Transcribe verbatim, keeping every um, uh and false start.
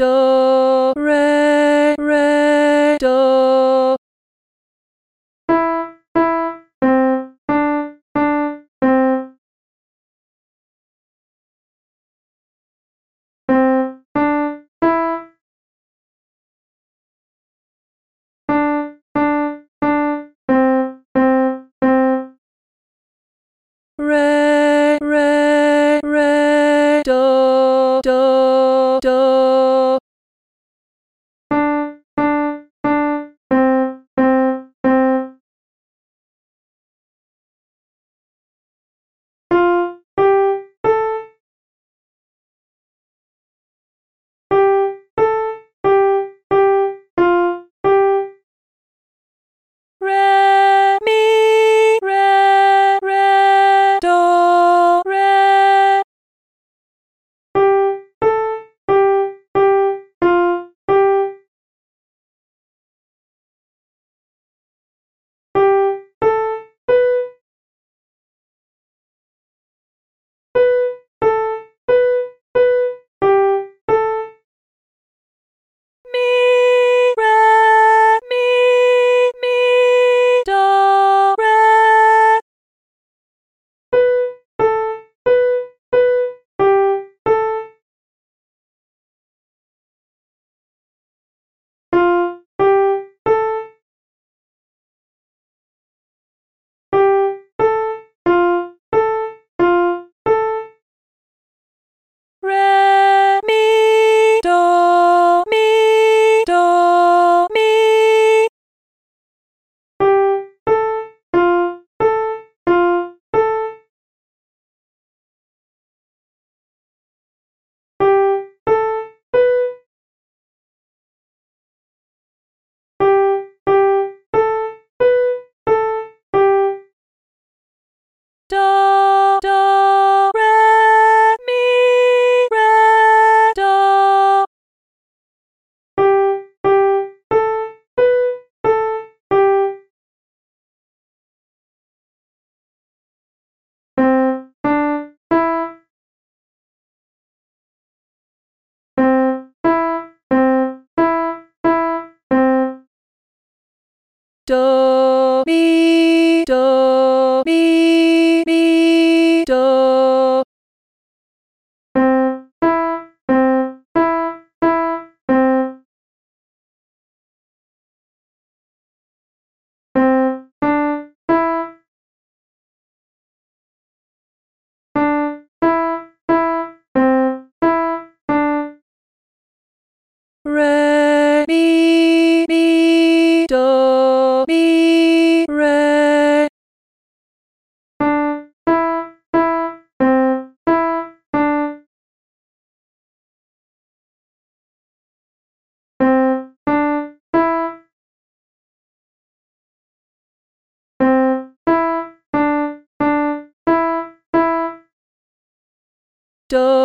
do, re, re, do. Re, re, re, do, do, do. Re, mi, re, re, do, re. Mi, re, mi, mi, do, re. Re, mi, do, mi, do, mi. Do, do, re, mi, re, do. Do, mi, do, mi, mi, do. Re, mi, mi, do, mi, re. Do.